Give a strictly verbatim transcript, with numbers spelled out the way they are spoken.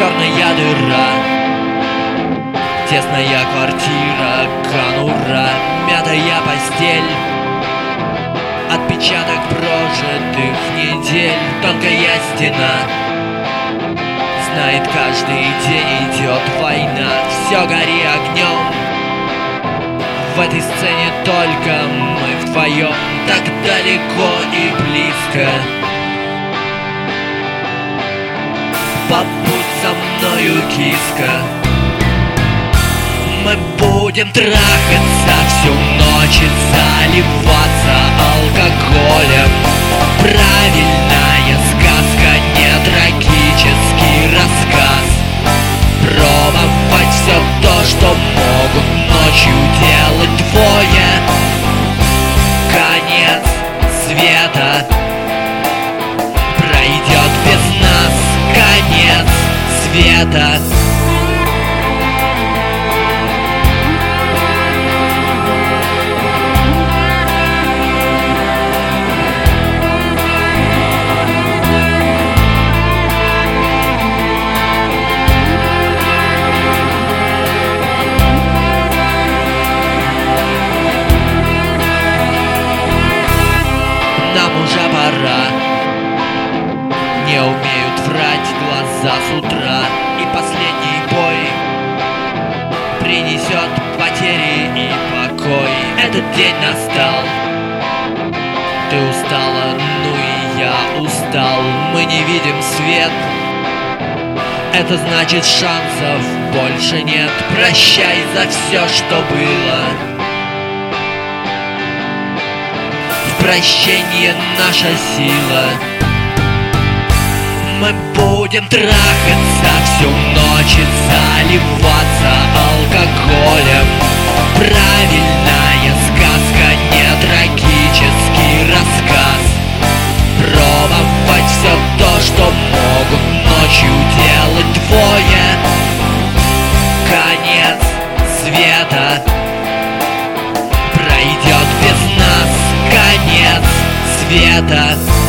черная дыра, тесная квартира, конура, мятая постель, отпечаток прожитых недель. Тонкая стена, знает, каждый день идет война. Все гори огнем, в этой сцене только мы вдвоем, так далеко и близко. Побудь со мною, киска. Мы будем трахаться всю ночь и заливаться алкоголем. Правильная сказка, не трагический рассказ. Пробовать все то, что могут ночью делать двое. Конец света пройдет без нас. Конец света. Нам уже пора. Не умеют врать глаза с утра. И последний бой принесет потери и покой. Этот день настал. Ты устала, ну и я устал. Мы не видим свет. Это значит, шансов больше нет. Прощай за все, что было. Прощение наша сила. Мы будем трахаться всю ночь и заливаться алкоголем. Правильная сказка, не трагический рассказ. Пробовать все то, что могут ночью делать двое. Конец света пройдет без нас. Конец света.